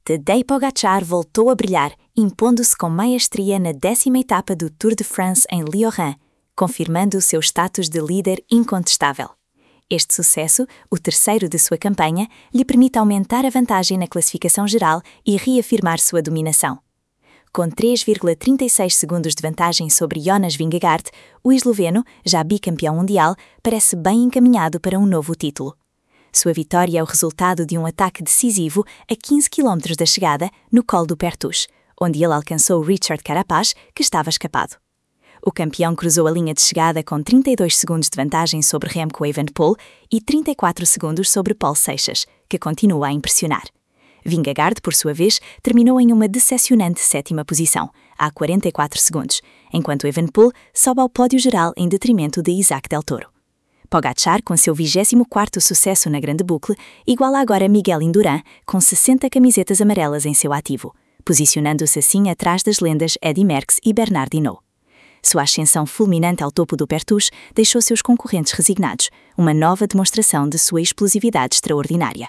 Tadej Pogačar voltou a brilhar, impondo-se com maestria na 10ª etapa do Tour de France em Lioran, confirmando o seu status de líder incontestável. Este sucesso, o terceiro de sua campanha, lhe permite aumentar a vantagem na classificação geral e reafirmar sua dominação. Com 3,36 segundos de vantagem sobre Jonas Vingegaard, o esloveno, já bicampeão mundial, parece bem encaminhado para um novo título. Sua vitória é o resultado de um ataque decisivo a 15 km da chegada, no Col do Pertús, onde ele alcançou Richard Carapaz, que estava escapado. O campeão cruzou a linha de chegada com 32 segundos de vantagem sobre Remco Evenepoel e 34 segundos sobre Paul Seixas, que continua a impressionar. Vingegaard, por sua vez, terminou em uma decepcionante 7ª posição, há 44 segundos, enquanto Evenepoel sobe ao pódio geral em detrimento de Isaac Del Toro. Pogačar, com seu 24º sucesso na Grande Boucle, iguala agora Miguel Indurain, com 60 camisetas amarelas em seu ativo, posicionando-se assim atrás das lendas Eddy Merckx e Bernard Hinault. Sua ascensão fulminante ao topo do Pertús deixou seus concorrentes resignados, uma nova demonstração de sua explosividade extraordinária.